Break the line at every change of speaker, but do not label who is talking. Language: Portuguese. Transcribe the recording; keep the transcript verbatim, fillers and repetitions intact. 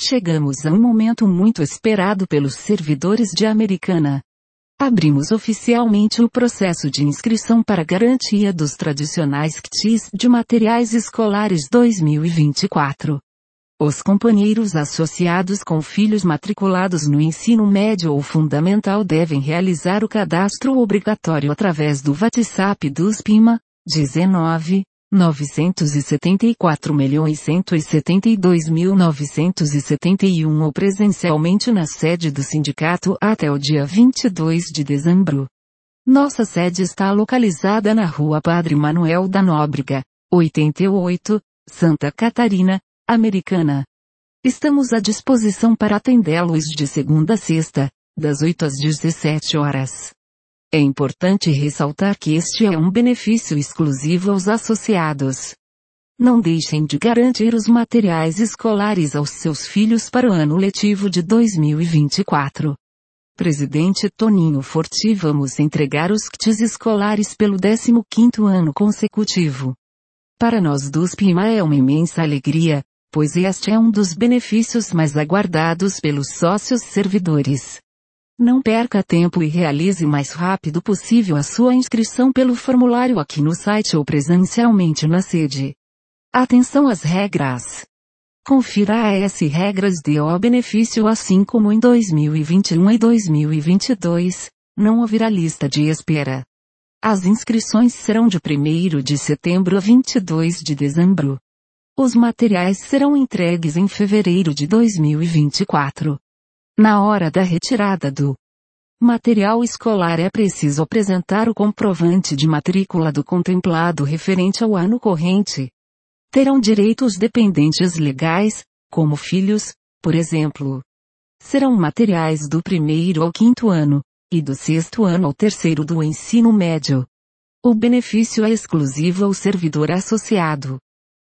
Chegamos a um momento muito esperado pelos servidores de Americana. Abrimos oficialmente o processo de inscrição para garantia dos tradicionais kits de materiais escolares dois mil e vinte e quatro. Os companheiros associados com filhos matriculados no ensino médio ou fundamental devem realizar o cadastro obrigatório através do WhatsApp do SPIMA, dezenove, novecentos e setenta e quatro milhões cento e setenta e dois mil novecentos e setenta e um ou presencialmente na sede do sindicato até o dia vinte e dois de dezembro. Nossa sede está localizada na Rua Padre Manuel da Nóbrega, oitenta e oito, Santa Catarina, Americana. Estamos à disposição para atendê-los de segunda a sexta, das oito às dezessete horas. É importante ressaltar que este é um benefício exclusivo aos associados. Não deixem de garantir os materiais escolares aos seus filhos para o ano letivo de dois mil e vinte e quatro. Presidente Toninho Forti, vamos entregar os kits escolares pelo décimo quinto ano consecutivo. Para nós do SPIMA é uma imensa alegria, pois este é um dos benefícios mais aguardados pelos sócios servidores. Não perca tempo e realize o mais rápido possível a sua inscrição pelo formulário aqui no site ou presencialmente na sede. Atenção às regras. Confira as regras de o benefício assim como em dois mil e vinte e um e dois mil e vinte e dois, não haverá lista de espera. As inscrições serão de primeiro de setembro a vinte e dois de dezembro. Os materiais serão entregues em fevereiro de dois mil e vinte e quatro. Na hora da retirada do material escolar é preciso apresentar o comprovante de matrícula do contemplado referente ao ano corrente. Terão direito os dependentes legais, como filhos, por exemplo. Serão materiais do primeiro ao quinto ano, e do sexto ano ao terceiro do ensino médio. O benefício é exclusivo ao servidor associado.